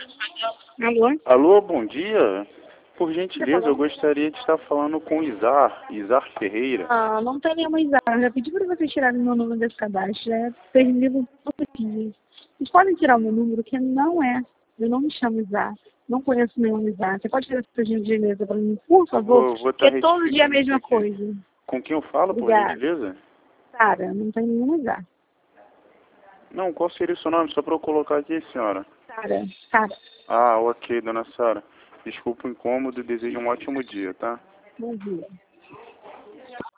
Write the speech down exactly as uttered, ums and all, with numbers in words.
Alô? Alô, bom dia. Por gentileza, Tá eu gostaria de estar falando com o Izar, Izar Ferreira. Ah, não tem nenhuma exame. Já pedi para vocês tirarem meu número desse cadastro. É termino todo dia. Vocês podem tirar o meu número, que não é. Eu não me chamo Izar. Não conheço nenhum Izar. Você pode tirar essa gentileza para mim, por favor? Vou, vou Porque estar é todo dia a retificando isso mesma aqui. coisa. Com quem eu falo, por Obrigada. gentileza? Sara, não tem nenhum Izar. Não, qual seria o seu nome? Só para eu colocar aqui, senhora. Sara, Sara. Ah, ok, dona Sara. Desculpa o incômodo e desejo um ótimo dia, tá? Bom dia.